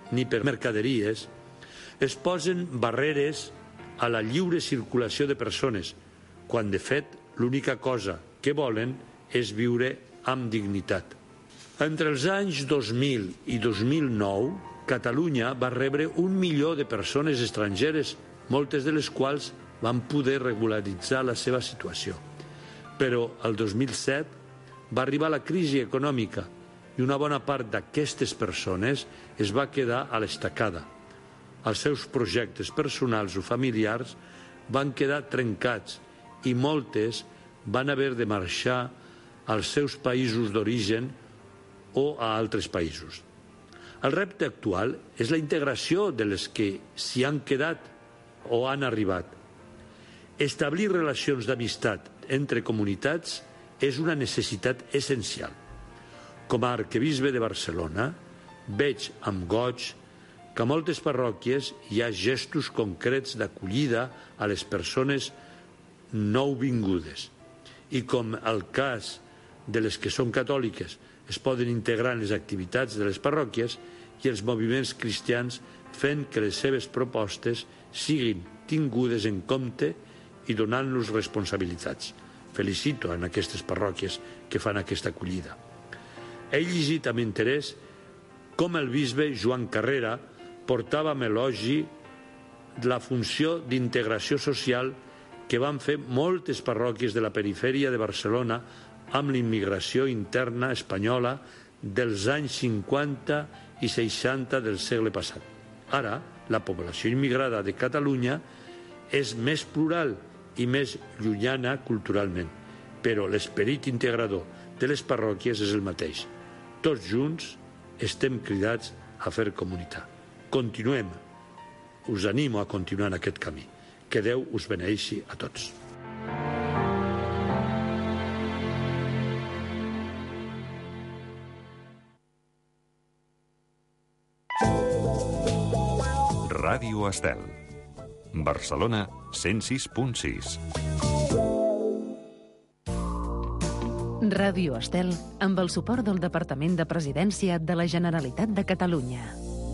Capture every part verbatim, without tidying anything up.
ni per mercaderies, es posen barreres a la lliure circulació de persones, quan de fet l'única cosa que volen és viure amb dignitat. Entre els anys dos mil i dos mil nou, Catalunya va rebre un milió de persones estrangeres, moltes de les quals van poder regularitzar la seva situació. Però el dos mil set va arribar la crisi econòmica i una bona part d'aquestes persones es va quedar a l'estacada. Els seus projectes personals o familiars van quedar trencats i moltes van haver de marxar als seus països d'origen o a altres països. El repte actual és la integració de les que s'hi han quedat o han arribat. Establir relacions d'amistat entre comunitats és una necessitat essencial. Com a arquebisbe de Barcelona, veig amb goig que a moltes parròquies hi ha gestos concrets d'acollida a les persones nouvingudes. I com el cas de les que són catòliques es poden integrar en les activitats de les parròquies i els moviments cristians fent que les seves propostes siguin tingudes en compte i donant-los responsabilitats. Felicito en aquestes parròquies que fan aquesta acollida. He llegit amb interès com el bisbe Joan Carrera portava amb elogi la funció d'integració social que van fer moltes parròquies de la perifèria de Barcelona amb l'immigració interna espanyola dels anys cinquanta i seixanta del segle passat. Ara, la població immigrada de Catalunya és més plural i més llunyana culturalment, però l'esperit integrador de les parròquies és el mateix. Tots junts estem cridats a fer comunitat. Continuem. Us animo a continuar en aquest camí. Que Déu us beneeixi a tots. Ràdio Estel. Barcelona, cent sis punt sis. Ràdio Estel, amb el suport del Departament de Presidència de la Generalitat de Catalunya.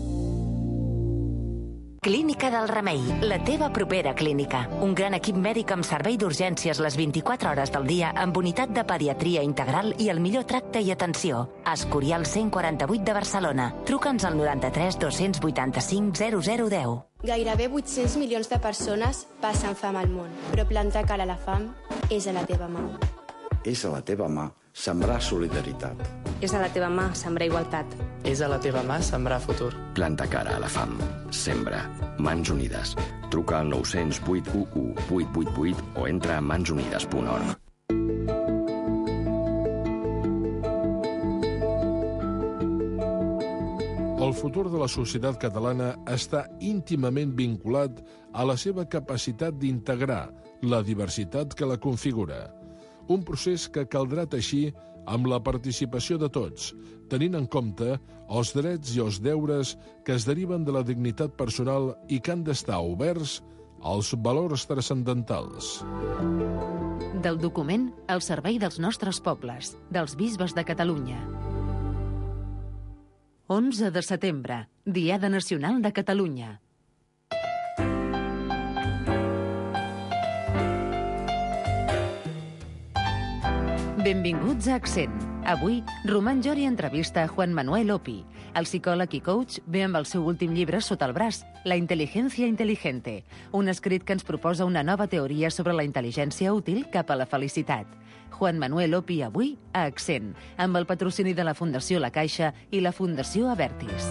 Clínica del Remei, la teva propera clínica. Un gran equip mèdic amb servei d'urgències les vint-i-quatre hores del dia, amb unitat de pediatria integral i el millor tracte i atenció. Escorial cent quaranta-vuit de Barcelona. Truca'ns al noranta-tres dos-cents vuitanta-cinc zero zero deu. Gairebé vuit-cents milions de persones passen fam al món, però plantar cara a la fam és a la teva mà. És a la teva mà sembrar solidaritat. És a la teva mà sembrar igualtat. És a la teva mà sembrar futur. Planta cara a la fam. Sembra. Mans Unides. Truca al nou zero zero vuit u u vuit vuit vuit o entra a mans unides punt org. El futur de la societat catalana està íntimament vinculat a la seva capacitat d'integrar la diversitat que la configura. Un procés que caldrà teixir amb la participació de tots, tenint en compte els drets i els deures que es deriven de la dignitat personal i que han d'estar oberts als valors transcendentals. Del document al servei dels nostres pobles, dels bisbes de Catalunya. onze de setembre, Diada Nacional de Catalunya. Benvinguts a Accent. Avui, Roman Jori entrevista a Juan Manuel Opi. El psicòleg i coach ve amb el seu últim llibre sota el braç, La inteligencia inteligente, un escrit que ens proposa una nova teoria sobre la intel·ligència útil cap a la felicitat. Juan Manuel Opi avui a Accent, amb el patrocini de la Fundació La Caixa i la Fundació Avertis.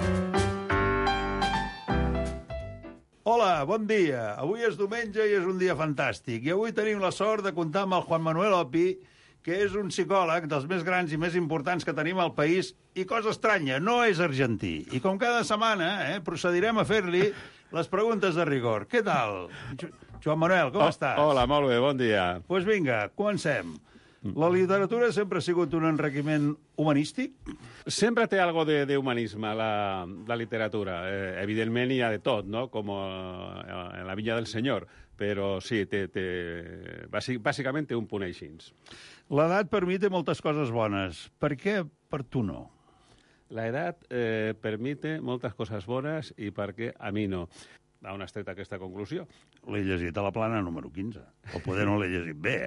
Hola, bon dia. Avui és diumenge i és un dia fantàstic. I avui tenim la sort de comptar amb el Juan Manuel Opi, que és un psicòleg dels més grans i més importants que tenim al país, i cosa estranya, no és argentí. I com cada setmana, eh, procedirem a fer-li les preguntes de rigor. Què tal? Joan Manuel, com oh, estàs? Hola, molt bé, bon dia. Doncs pues vinga, comencem. La literatura sempre ha sigut un enriquiment humanístic? Sempre té algo de, de humanisme, la, la literatura. Eh, evidentment hi ha de tot, no? Com eh, en la Vinya del Senyor. Però sí, té, té, bàsicament té un punt així. L'edat per mi té moltes coses bones. Per què per tu no? la edad eh, permite moltes coses bones i per què a mi no. A on has tret aquesta conclusió? L'he llegit a la plana número quinze. O poder no l'he llegit bé,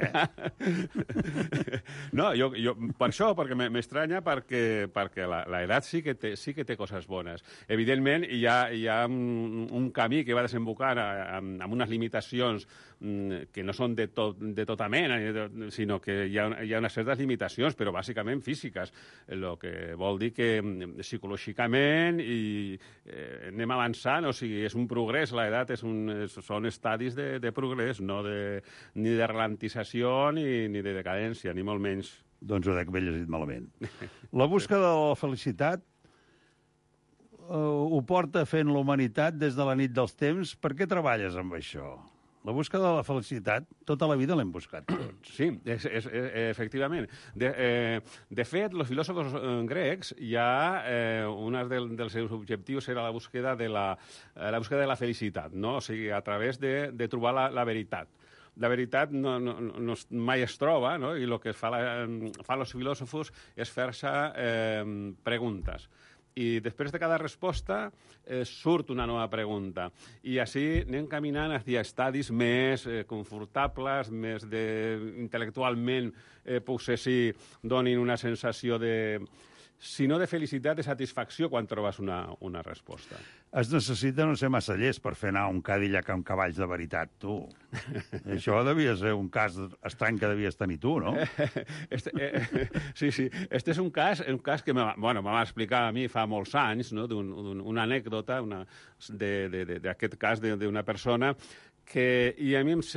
eh? No, jo, jo, per això, perquè m'estranya, perquè, perquè la, la edat sí que, té, sí que té coses bones. Evidentment, hi ha, hi ha un, un camí que va desembocar amb, amb unes limitacions que no són de, tot, de tota mena, sinó que hi ha, hi ha unes certes limitacions, però bàsicament físiques, el que vol dir que psicològicament i, eh, anem avançant, o sigui, és un progrés, l'edat és un, és, són estadis de, de progrés, no de, ni de ralentització ni, ni de decadència, ni molt menys. Doncs ho dec haver llegit malament. La búsqueda de la felicitat eh, ho porta fent la humanitat des de la nit dels temps. Per què treballes amb això? La búsqueda de la felicitat, tota la vida l'hem buscat tots. Sí, és, és, és, efectivament. De, eh, de fet, els filòsofs eh, grecs ja eh, un del, dels seus objectius era la búsqueda de la, eh, la búsqueda de la felicitat, no? O sigui, a través de, de trobar la, la veritat. La veritat no, no, no, mai es troba, no? I el que fa, la, fa els filòsofs és fer-se eh, preguntes. I després de cada resposta eh, surt una nova pregunta. I així anem caminant hacia estadis més eh, confortables, més de, intel·lectualment, eh, potser sí, donin una sensació de, si no de felicitat, de satisfacció quan trobes una, una resposta. Es necessita no ser massa llest per fer anar un Cadillac amb cavalls de veritat, tu. Això devia ser un cas estrany que devies tenir tu, no? Este, eh, sí, sí. Este és un cas, un cas que me, bueno, me va explicar a mi fa molts anys, no? d'un, un, una anècdota una, d'aquest cas d'una persona que i a mi em,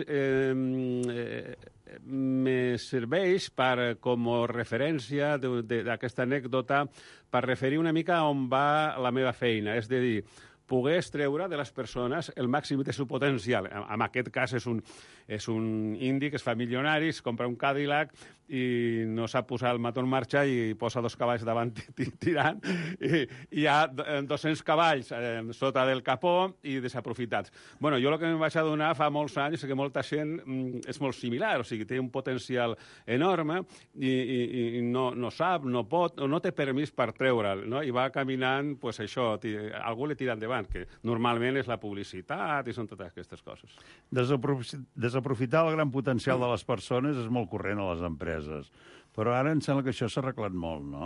eh, me serveix per, com a referència d'aquesta anècdota per referir una mica on va la meva feina, és a dir, poder extreure de les persones el màxim del seu potencial. En aquest cas és un, és un indi que es fa milionari, es compra un Cadillac i no sap posar el motor en marxa i posa dos cavalls davant tirant i hi ha dos-cents cavalls eh, sota del capó i desaprofitats. Bueno, jo el que em vaig adonar fa molts anys és que molta gent mm, és molt similar, o sigui, té un potencial enorme i, i, i no, no sap, no pot, o no té permís per treure'l, no? I va caminant, pues això, algú li tira endavant, que normalment és la publicitat i són totes aquestes coses. Desaprofitar el gran potencial de les persones és molt corrent a les empreses. Però ara em sembla que això s'ha arreglat molt, no?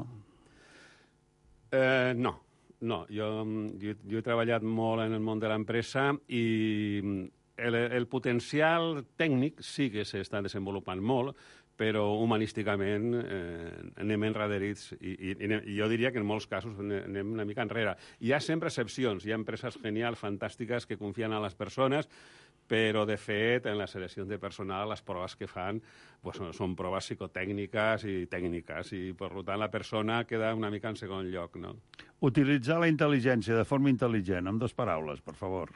Eh, no, no. Jo, jo, jo he treballat molt en el món de l'empresa i el, el potencial tècnic sí que s'està desenvolupant molt, però humanísticament eh, anem enraderits i, i, i jo diria que en molts casos anem una mica enrere. Hi ha sempre excepcions, hi ha empreses genials, fantàstiques, que confien en les persones, però, de fet, en la selecció de personal, les proves que fan pues, són proves psicotècniques i tècniques, i, per tant, la persona queda una mica en segon lloc, no? Utilitzar la intel·ligència de forma intel·ligent, amb dues paraules, per favor.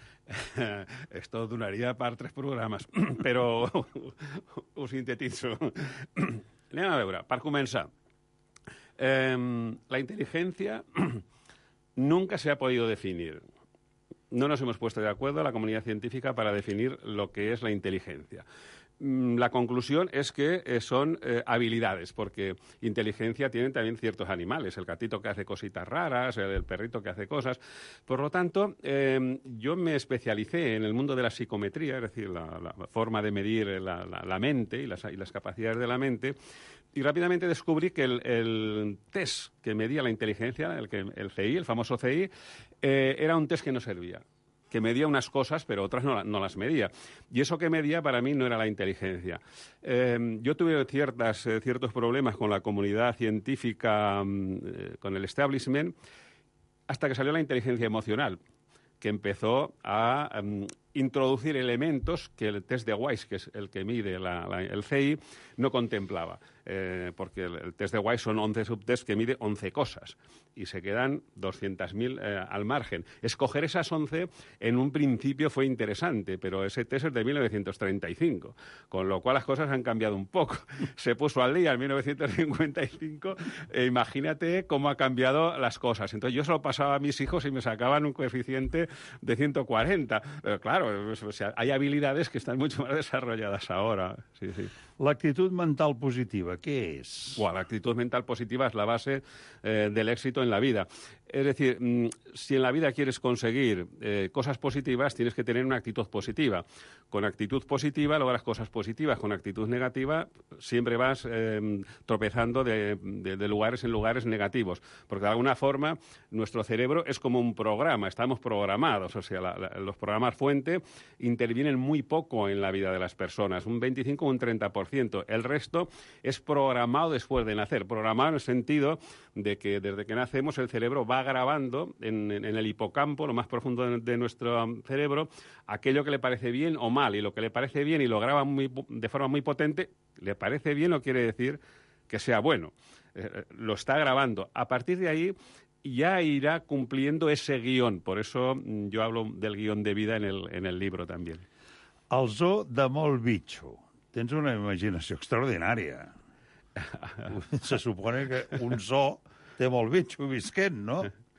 Esto donaria per tres programes, però ho sintetitzo. Anem a veure, per començar. Eh, la inteligencia nunca se ha podido definir. No nos hemos puesto de acuerdo la comunidad científica para definir lo que es la inteligencia. La conclusión es que eh, son eh, habilidades, porque inteligencia tienen también ciertos animales, el gatito que hace cositas raras, el, el perrito que hace cosas. Por lo tanto, eh, yo me especialicé en el mundo de la psicometría, es decir, la, la forma de medir la, la, la mente y las, y las capacidades de la mente, y rápidamente descubrí que el, el test que medía la inteligencia, el, que, el C I, el famoso C I, eh, era un test que no servía, que medía unas cosas, pero otras no, no las medía. Y eso que medía para mí no era la inteligencia. Eh, yo tuve ciertas, eh, ciertos problemas con la comunidad científica, eh, con el establishment, hasta que salió la inteligencia emocional, que empezó a um, introducir elementos que el test de Weiss, que es el que mide la, la, el C I, no contemplaba. Eh, porque el, el test de Weiss son once subtests que mide once cosas y se quedan doscientas mil eh, al margen. Escoger esas once en un principio fue interesante, pero ese test es de mil novecientos treinta y cinco, con lo cual las cosas han cambiado un poco. Se puso al día en mil novecientos cincuenta y cinco e imagínate cómo ha cambiado las cosas. Entonces yo se lo pasaba a mis hijos y me sacaban un coeficiente de ciento cuarenta. Pero claro, o sea, hay habilidades que están mucho más desarrolladas ahora. Sí, sí. L'actitud mental positiva, què és? Bueno, la actitud mental positiva es la base eh, del éxito en la vida. Es decir, si en la vida quieres conseguir eh, cosas positivas, tienes que tener una actitud positiva. Con actitud positiva logras cosas positivas. Con actitud negativa siempre vas eh, tropezando de, de, de lugares en lugares negativos. Porque de alguna forma nuestro cerebro es como un programa, estamos programados. O sea, la, la, los programas fuente intervienen muy poco en la vida de las personas, un veinticinco o un treinta por ciento. El resto es programado después de nacer. Programado en el sentido de que desde que nacemos el cerebro va grabando en, en, en el hipocampo, lo más profundo de, de nuestro cerebro, aquello que le parece bien o mal, y lo que le parece bien y lo graba muy, de forma muy potente, le parece bien no quiere decir que sea bueno. Eh, lo está grabando. A partir de ahí ya irá cumpliendo ese guión. Por eso yo hablo del guión de vida en el, en el libro también. El zoo de molt bitxo. Tens una imaginació extraordinària. Se supone que un zoo té molt bitxo visquent, ¿no?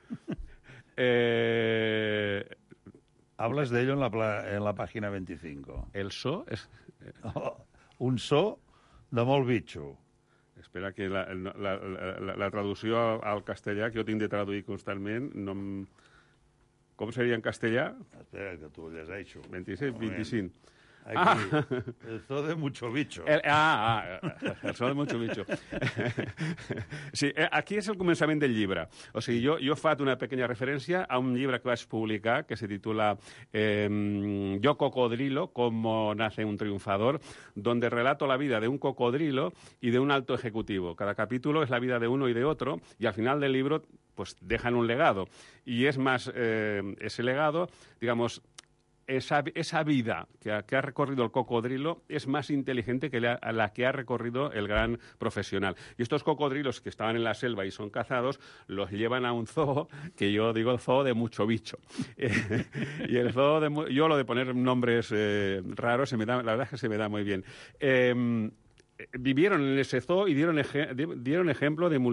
Eh... Hablas de ello en la, en la página veinticinco. ¿El zoo? Es... Oh, un zoo de molt bitxo. Espera, que la, la, la, la, la traducció al, al castellà, que jo tinc de traduir constantment, no em... com seria en castellà? Espera, que t'ho llegeixo. vint-i-set, vint-i-cinc. Aquí, ah. El zoo de mucho bicho. El, ah, ah, el zoo de mucho bicho. Sí, aquí és el començament del llibre. O sigui, jo, jo faig una pequeña referència a un llibre que vaig publicar que se titula eh, Yo cocodrilo, cómo nace un triunfador, donde relato la vida de un cocodrilo y de un alto ejecutivo. Cada capítulo es la vida de uno y de otro, y al final del libro pues dejan un legado. Y es más, eh, ese legado, digamos... Esa, esa vida que ha, que ha recorrido el cocodrilo es más inteligente que la, la que ha recorrido el gran profesional. Y estos cocodrilos que estaban en la selva y son cazados, los llevan a un zoo, que yo digo el zoo de mucho bicho. Eh, y el zoo de... Yo lo de poner nombres eh, raros, se me da, la verdad es que se me da muy bien. Eh, Vivieron en ese zoo y dieron, ej dieron ejemplo de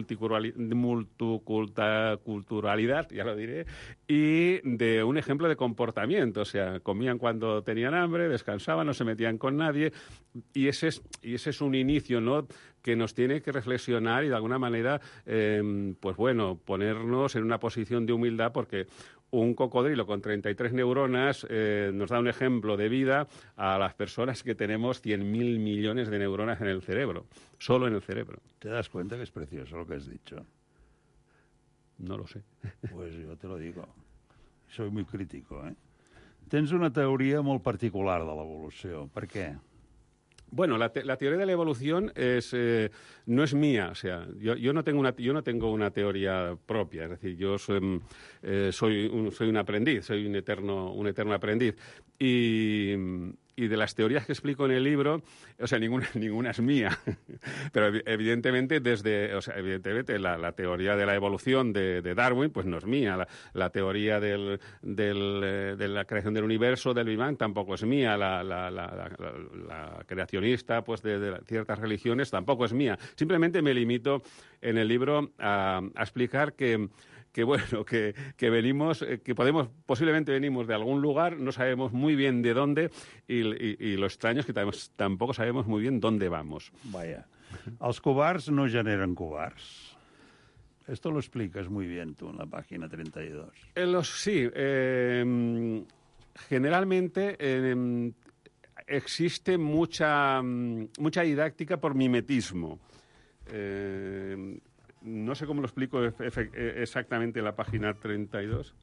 multiculturalidad, ya lo diré, y de un ejemplo de comportamiento. O sea, comían cuando tenían hambre, descansaban, no se metían con nadie, y ese es, y ese es un inicio, ¿no?, que nos tiene que reflexionar y de alguna manera, eh, pues bueno, ponernos en una posición de humildad, porque un cocodrilo con treinta y tres neuronas eh, nos da un ejemplo de vida a las personas que tenemos cien mil millones de neuronas en el cerebro, solo en el cerebro. ¿Te das cuenta que es precioso lo que has dicho? No lo sé. Pues yo te lo digo. Soy muy crítico, ¿eh? Tens una teoria molt particular de l'evolució. Per què? Bueno, la, te la teoría de la evolución es, eh, no es mía, o sea, yo, yo, no tengo una, yo no tengo una teoría propia, es decir, yo soy, eh, soy, un, soy un aprendiz, soy un eterno, un eterno aprendiz. Y, y de las teorías que explico en el libro, o sea, ninguna, ninguna es mía, pero evidentemente desde, o sea, evidentemente la, la teoría de la evolución de, de Darwin, pues no es mía, la, la teoría del, del, eh, de la creación del universo, del Big Bang, tampoco es mía, la, la, la, la, la, la creacionista pues de, de ciertas religiones tampoco es mía. Simplemente me limito en el libro a, a explicar que que bueno, que, que venimos, que podemos, posiblemente venimos de algún lugar, no sabemos muy bien de dónde, y, y, y lo extraño es que tampoco sabemos muy bien dónde vamos. Vaya, els cobards no generen cobards. Esto lo explicas muy bien tú en la página treinta y dos. Eh, los, sí, eh, generalmente eh, existe mucha, mucha didáctica por mimetismo. Eh, No sé cómo lo explico exactamente en la página treinta y dos.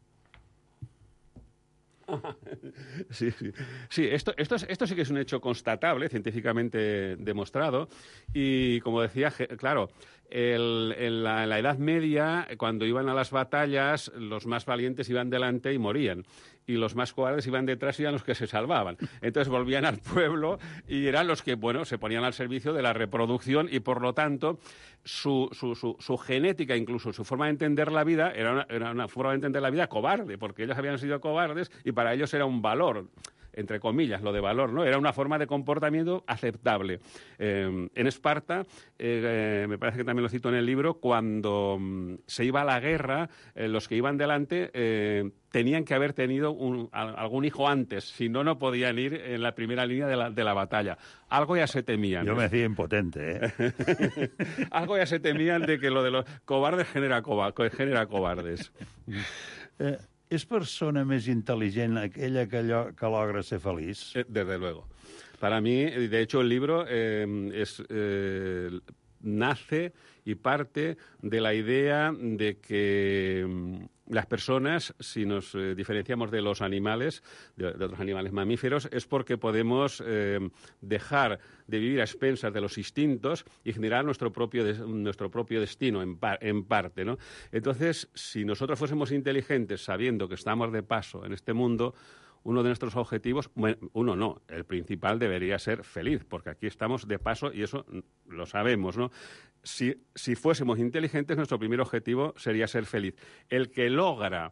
Sí, sí. Sí, esto, esto, es, esto sí que es un hecho constatable, científicamente demostrado. Y como decía, claro, el, en, la, en la Edad Media, cuando iban a las batallas, los más valientes iban delante y morían. Y los más cobardes iban detrás y eran los que se salvaban. Entonces volvían al pueblo y eran los que, bueno, se ponían al servicio de la reproducción y, por lo tanto, su, su, su, su genética, incluso su forma de entender la vida, era una, era una forma de entender la vida cobarde, porque ellos habían sido cobardes y para ellos era un valor entre comillas, lo de valor, ¿no? Era una forma de comportamiento aceptable. Eh, en Esparta, eh, me parece que también lo cito en el libro, cuando mm, se iba a la guerra, eh, los que iban delante eh, tenían que haber tenido un, a, algún hijo antes, si no, no podían ir en la primera línea de la, de la batalla. Algo ya se temían. Yo me hacía impotente, ¿eh? Algo ya se temían de que lo de los cobardes genera, coba, genera cobardes. Eh, ¿És persona més intel·ligent aquella que, allò, que logra ser feliç? Eh, desde luego. Para mí, de hecho, el libro eh, es, eh, nace y parte de la idea de que las personas, si nos eh, diferenciamos de los animales, de, de otros animales mamíferos, es porque podemos eh, dejar de vivir a expensas de los instintos y generar nuestro propio, de, nuestro propio destino, en, par, en parte, ¿no? Entonces, si nosotros fuésemos inteligentes sabiendo que estamos de paso en este mundo, uno de nuestros objetivos, bueno, uno no, el principal debería ser feliz, porque aquí estamos de paso y eso lo sabemos, ¿no? Si, si fuésemos inteligentes, nuestro primer objetivo sería ser feliz. El que logra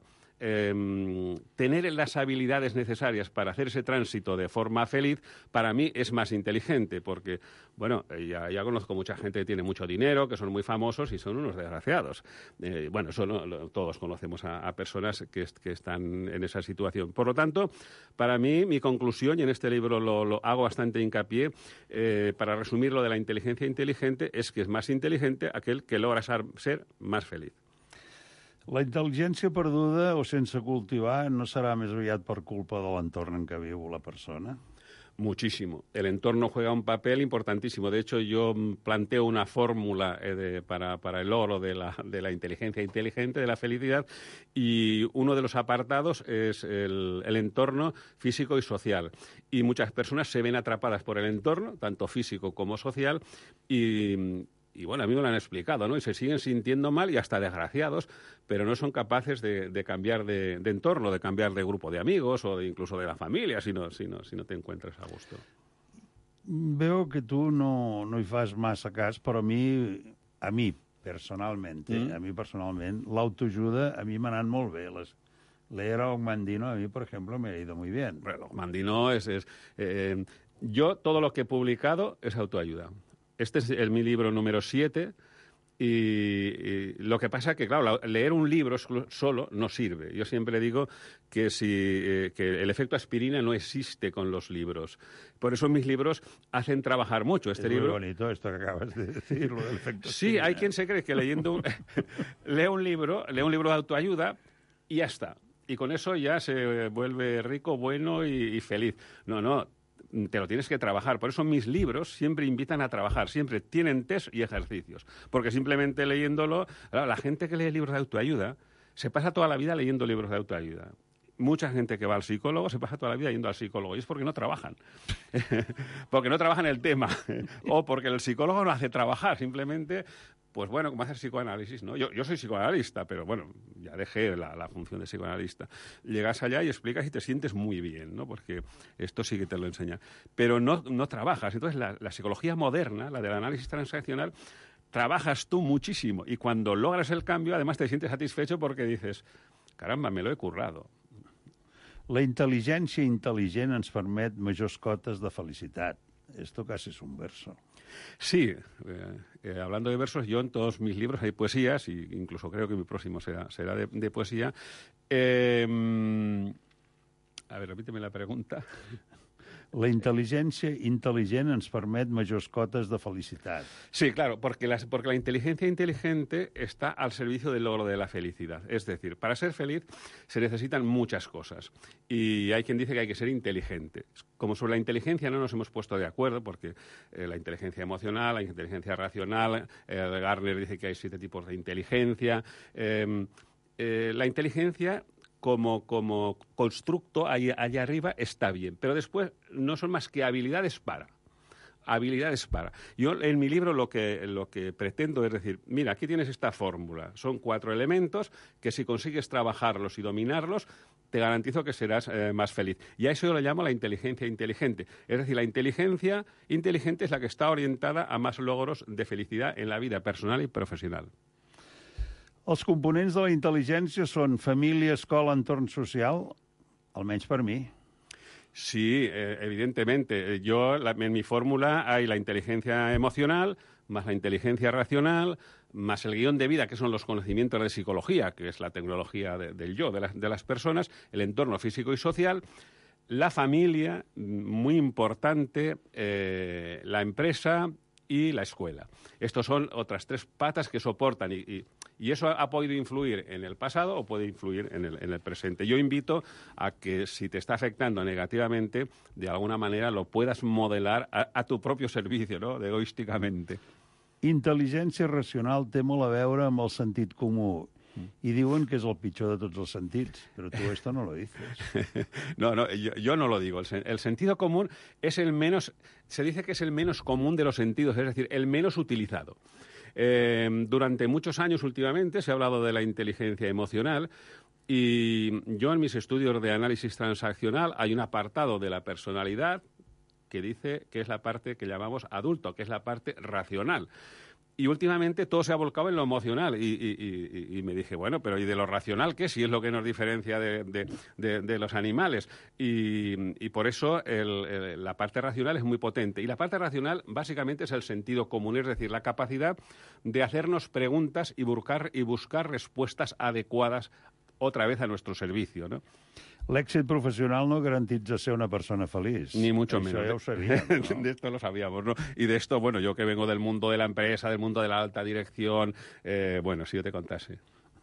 eh, tener las habilidades necesarias para hacer ese tránsito de forma feliz, para mí es más inteligente, porque, bueno, ya, ya conozco mucha gente que tiene mucho dinero, que son muy famosos y son unos desgraciados. Eh, bueno, eso no, lo, todos conocemos a, a personas que, que están en esa situación. Por lo tanto, para mí, mi conclusión, y en este libro lo, lo hago bastante hincapié, eh, para resumir lo de la inteligencia inteligente, es que es más inteligente aquel que logra ser más feliz. La intel·ligència perduda o sense cultivar no serà més aviat per culpa de l'entorn en què viu la persona? Muchísimo. El entorno juega un papel importantísimo. De hecho, yo planteo una fórmula eh, de, para, para el logro de la, de la inteligencia inteligente, de la felicidad, y uno de los apartados es el, el entorno físico y social. Y muchas personas se ven atrapadas por el entorno, tanto físico como social, y... Y bueno, a mí me lo han explicado, ¿no? Y se siguen sintiendo mal y hasta desgraciados, pero no son capaces de, de cambiar de, de entorno, de cambiar de grupo de amigos o de, incluso de la familia, si no, si no, si no te encuentras a gusto. Veo que tu no, no hi fas massa cas, però a mi, a mi personalment, eh? mm. a mi personalment, l'autoajuda a mi m'ha anat molt bé. Les, leer a Ogmandino a mí, por ejemplo, me ha ido muy bien. Bueno, Ogmandino es... es eh, yo todo lo que he publicado es autoayuda. Este es el, mi libro número siete y, y lo que pasa es que, claro, leer un libro solo no sirve. Yo siempre digo que, si, eh, que el efecto aspirina no existe con los libros. Por eso mis libros hacen trabajar mucho. Este es libro... muy bonito esto que acabas de decir, lo del efecto Sí, aspirina. Hay quien se cree que leyendo un... lee un libro, lee un libro de autoayuda y ya está. Y con eso ya se vuelve rico, bueno y, y feliz. No, no. Te lo tienes que trabajar. Por eso mis libros siempre invitan a trabajar, siempre tienen test y ejercicios. Porque simplemente leyéndolo, la gente que lee libros de autoayuda se pasa toda la vida leyendo libros de autoayuda. Mucha gente que va al psicólogo se pasa toda la vida yendo al psicólogo y es porque no trabajan. Porque no trabajan el tema. O porque el psicólogo no hace trabajar, simplemente... Pues bueno, como hacer psicoanálisis, ¿no? Yo, yo soy psicoanalista, pero bueno, ya dejé la, la función de psicoanalista. Llegas allá y explicas y te sientes muy bien, ¿no? Porque esto sí que te lo enseña. Pero no, no trabajas. Entonces, la, la psicología moderna, la del análisis transaccional, trabajas tú muchísimo. Y cuando logras el cambio, además te sientes satisfecho porque dices, caramba, me lo he currado. La intel·ligència intel·ligent ens permet majors cotes de felicitat. Esto casi es un verso. Sí, eh, eh, hablando de versos, yo en todos mis libros hay poesías, y incluso creo que mi próximo será, será de, de poesía. Eh, a ver, repíteme la pregunta. La intel·ligència intel·ligent ens permet majors cotes de felicitat. Sí, claro, porque la, porque la inteligencia inteligente está al servicio del logro de la felicidad. Es decir, para ser feliz se necesitan muchas cosas. Y hay quien dice que hay que ser inteligente. Como sobre la inteligencia no nos hemos puesto de acuerdo, porque eh, la inteligencia emocional, la inteligencia racional, eh, Garner dice que hay siete tipos de inteligencia. Eh, eh, la inteligencia... Como, como constructo allá, allá arriba está bien, pero después no son más que habilidades para. Habilidades para. Yo en mi libro lo que, lo que pretendo es decir, mira, aquí tienes esta fórmula, son cuatro elementos que si consigues trabajarlos y dominarlos, te garantizo que serás eh, más feliz. Y a eso yo le llamo la inteligencia inteligente. Es decir, la inteligencia inteligente es la que está orientada a más logros de felicidad en la vida personal y profesional. Els components de la intel·ligència són família, escola, entorn social, almenys per mi. Sí, eh, evidentemente. Yo, la, en mi fórmula hay la inteligencia emocional, más la inteligencia racional, más el guión de vida, que son los conocimientos de psicología, que es la tecnología de, del yo, de, la, de las personas, el entorno físico y social, la familia, muy importante, eh, la empresa y la escuela. Estos son otras tres patas que soportan y, y, y eso ha podido influir en el pasado o puede influir en el, en el presente. Yo invito a que si te está afectando negativamente, de alguna manera lo puedas modelar a, a tu propio servicio, ¿no? De egoísticamente. Intel·ligència racional té molt a veure amb el sentit comú. Y diuen que es el pitjor de todos los sentidos, pero tú esto no lo dices. No, no, yo, yo no lo digo. El, sen, el sentido común es el menos, se dice que es el menos común de los sentidos, es decir, el menos utilizado. Eh, durante muchos años últimamente se ha hablado de la inteligencia emocional y yo en mis estudios de análisis transaccional hay un apartado de la personalidad que dice que es la parte que llamamos adulto, que es la parte racional. Y últimamente todo se ha volcado en lo emocional. Y, y, y, y me dije, bueno, pero ¿y de lo racional qué? Si es lo que nos diferencia de, de, de, de los animales. Y, y por eso el, el, la parte racional es muy potente. Y la parte racional básicamente es el sentido común, es decir, la capacidad de hacernos preguntas y buscar, y buscar respuestas adecuadas otra vez a nuestro servicio, ¿no? L'èxit professional no garantitza ser una persona feliç. Ni mucho Això menos. ja ho sabíem, ¿no? De esto lo sabíamos, ¿no? Y de esto, bueno, yo que vengo del mundo de la empresa, del mundo de la alta dirección, eh, bueno, si yo te contase.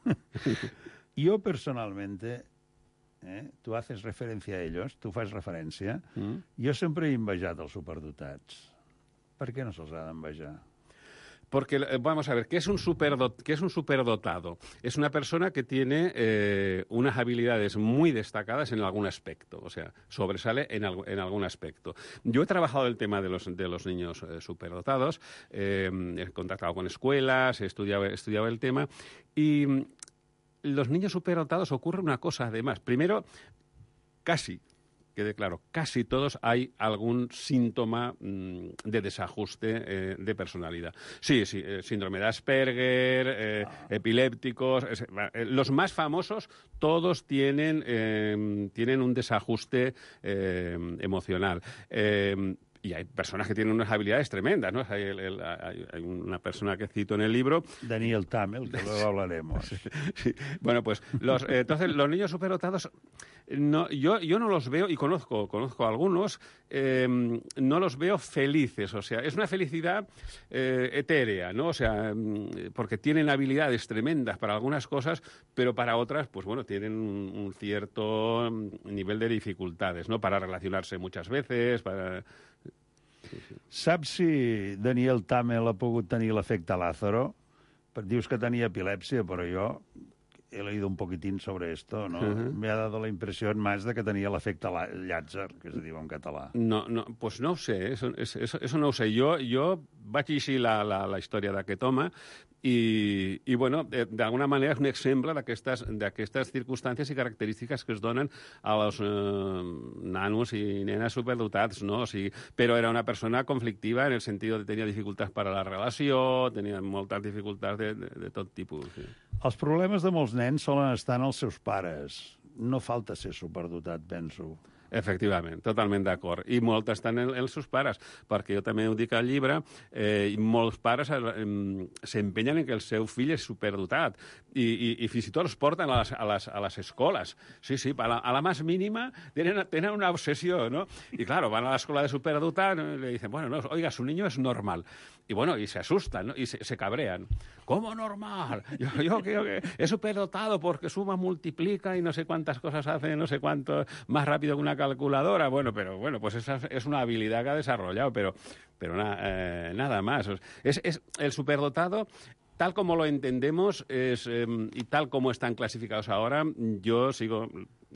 Yo personalmente, eh, tu haces referència a ells, tu fas referència, mm. jo sempre he envejat els superdotats. Per què no se'ls ha d'envejar? Porque, vamos a ver, ¿qué es un, superdot, ¿qué es un superdotado? Es una persona que tiene eh, unas habilidades muy destacadas en algún aspecto, o sea, sobresale en, al, en algún aspecto. Yo he trabajado el tema de los, de los niños eh, superdotados, eh, he contactado con escuelas, he estudiado, he estudiado el tema, y los niños superdotados ocurre una cosa, además. Primero, casi... quede claro, casi todos hay algún síntoma mmm, de desajuste eh, de personalidad. Sí, sí, eh, síndrome de Asperger, eh, ah. epilépticos, eh, los más famosos, todos tienen, eh, tienen un desajuste eh, emocional. Eh, Y hay personas que tienen unas habilidades tremendas, ¿no? Hay, el, el, hay, hay una persona que cito en el libro... Daniel Tamel, que luego hablaremos. Sí, sí. Bueno, pues los, eh, entonces los niños superdotados, no, yo, yo no los veo, y conozco, conozco a algunos, eh, no los veo felices. O sea, es una felicidad eh, etérea, ¿no? O sea, porque tienen habilidades tremendas para algunas cosas, pero para otras, pues bueno, tienen un, un cierto nivel de dificultades, ¿no? Para relacionarse muchas veces, para... Sí, sí. Saps si Daniel Tamel ha pogut tenir l'efecte Lázaro? Dius que tenia epilèpsia, però jo he leído un poquitín sobre esto, ¿no? Uh-huh. Me ha dado la impresión más de que tenía el efecte Llàtzer, que se diu en català. No, no, pues no ho sé, eso, eso, eso no ho sé. Jo, jo vaig llegir la, la, la història d'aquest home i, i bueno, d'alguna manera és un exemple d'aquestes circumstàncies i característiques que es donen als eh, nanos i nenes superdotats, ¿no? O sigui, però era una persona conflictiva en el sentit de tenir dificultats per a la relació, tenia moltes dificultats de, de, de tot tipus. Sí. Els problemes de molts nens solen estar en els seus pares. No falta ser superdotat, penso. Efectivament, totalment d'acord. I moltes estan en, en els seus pares, perquè jo també ho dic al llibre, eh, i molts pares eh, s'empenyen en que el seu fill és superdotat i, i, i fins i tot els porten a les, a les, a les escoles. Sí, sí, a la, a la més mínima tenen, tenen una obsessió, ¿no? Y claro, van a la escuela de superdotat y le dicen, bueno, no, oiga, su niño es normal. Y bueno, y se asustan, ¿no? Y se, se cabrean. ¿Cómo normal? Yo, yo creo que es superdotado porque suma, multiplica y no sé cuántas cosas hace, no sé cuánto, más rápido que una calculadora. Bueno, pero bueno, pues esa es una habilidad que ha desarrollado, pero, pero na, eh, nada más. Es, es el superdotado, tal como lo entendemos es, eh, y tal como están clasificados ahora, yo sigo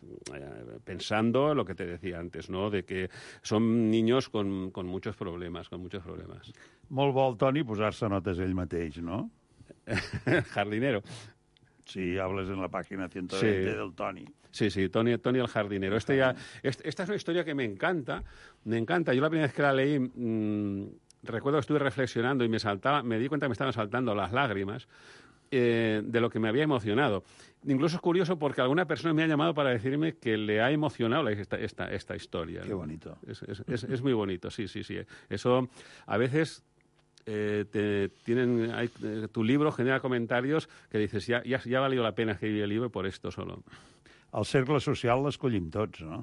eh, pensando lo que te decía antes, ¿no? De que son niños con, con muchos problemas, con muchos problemas. Molt bo el Toni posar-se notes ell mateix, no? Jardinero. Sí, hablas en la página ciento veinte sí. Del Toni. Sí, sí, Toni, Toni el jardinero. Este ya, este, esta es una historia que me encanta, me encanta. Yo la primera vez que la leí, mmm, recuerdo que estuve reflexionando y me saltaba, me di cuenta que me estaban saltando las lágrimas, eh, de lo que me había emocionado. Incluso es curioso porque alguna persona me ha llamado para decirme que le ha emocionado esta, esta, esta historia. Qué bonito. Es, es, es, es muy bonito, sí, sí, sí. Eso a veces... Eh, te, tienen, hay, eh, tu libro genera comentarios que dices, ja, ja, ja valió la pena escribir el libro por esto solo. El cercle social l'escollim tots, no?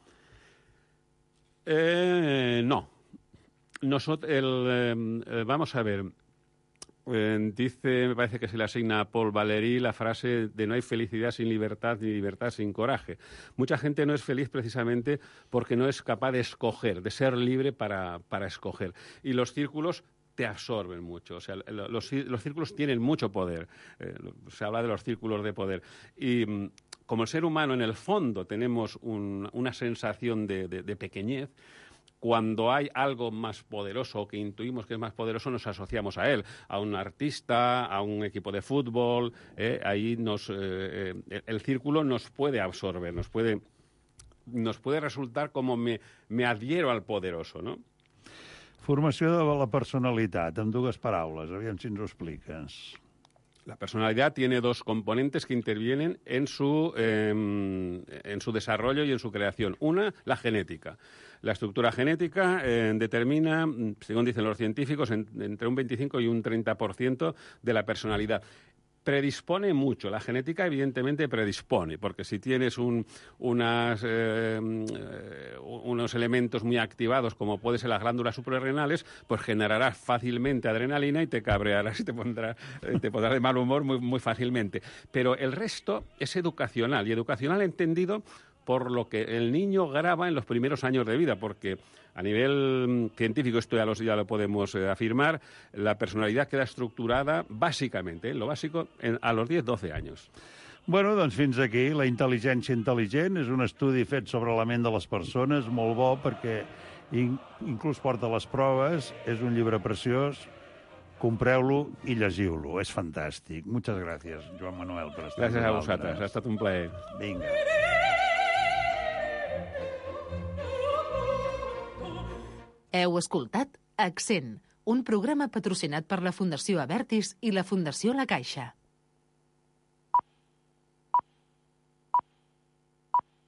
Eh, no. Nosotros, el, eh, vamos a ver, eh, dice, me parece que se le asigna a Paul Valéry la frase de no hay felicidad sin libertad ni libertad sin coraje. Mucha gente no es feliz precisamente porque no es capaz de escoger, de ser libre para, para escoger. Y los círculos te absorben mucho. O sea, los, los círculos tienen mucho poder. Eh, se habla de los círculos de poder. Y mm, como el ser humano, en el fondo, tenemos un, una sensación de, de, de pequeñez, cuando hay algo más poderoso, que intuimos que es más poderoso, nos asociamos a él, a un artista, a un equipo de fútbol. Eh, ahí nos, eh, eh, el círculo nos puede absorber, nos puede, nos puede resultar como me, me adhiero al poderoso, ¿no? Formació de la personalitat, en dues paraules. Aviam si ens ho expliques. La personalidad tiene dos componentes que intervienen en su, eh, en su desarrollo y en su creación. Una, la genética. La estructura genética eh, determina, según dicen los científicos, en, entre un veinticinco y un treinta por ciento de la personalidad. Predispone mucho. La genética, evidentemente, predispone, porque si tienes un, unas, eh, unos elementos muy activados, como puede ser las glándulas suprarrenales, pues generarás fácilmente adrenalina y te cabrearás y te pondrás, te pondrás de mal humor muy, muy fácilmente. Pero el resto es educacional, y educacional entendido por lo que el niño graba en los primeros años de vida, porque a nivel científico, esto ya lo, ya lo podemos eh, afirmar, la personalidad queda estructurada bàsicament, eh, lo bàsico, en, a los diez doce años. Bueno, doncs fins aquí. La intel·ligència intel·ligent és un estudi fet sobre la ment de les persones, molt bo, perquè in, inclús porta les proves. És un llibre preciós. Compreu-lo i llegiu-lo. És fantàstic. Muchas gracias, Joan Manuel, per estar Gràcies a vosaltres. Ha estat un plaer. Vinga. Heu escoltat Accent, un programa patrocinat per la Fundació Abertis i la Fundació La Caixa.